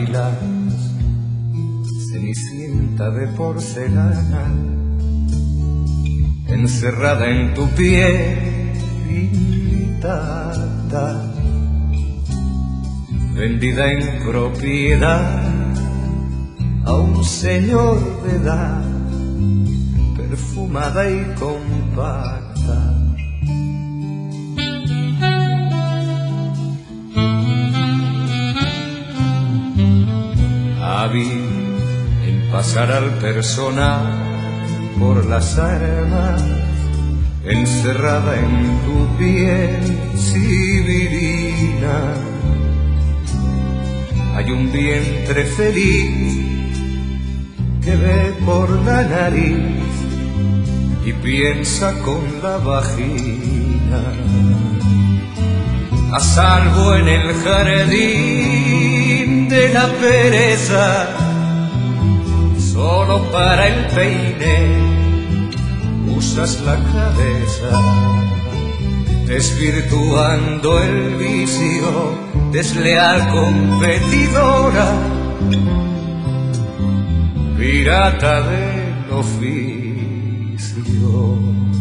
bailas, cenicienta de porcelana, encerrada en tu piel intacta, vendida en propiedad a un señor de edad, perfumada y compacta. Hábil en pasar al personal por las armas, encerrada en tu piel sibirina, hay un vientre feliz que ve por la nariz y piensa con la vagina, a salvo en el jardín de la pereza, solo para el peine usas la cabeza, desvirtuando el vicio, desleal competidora, pirata del oficio.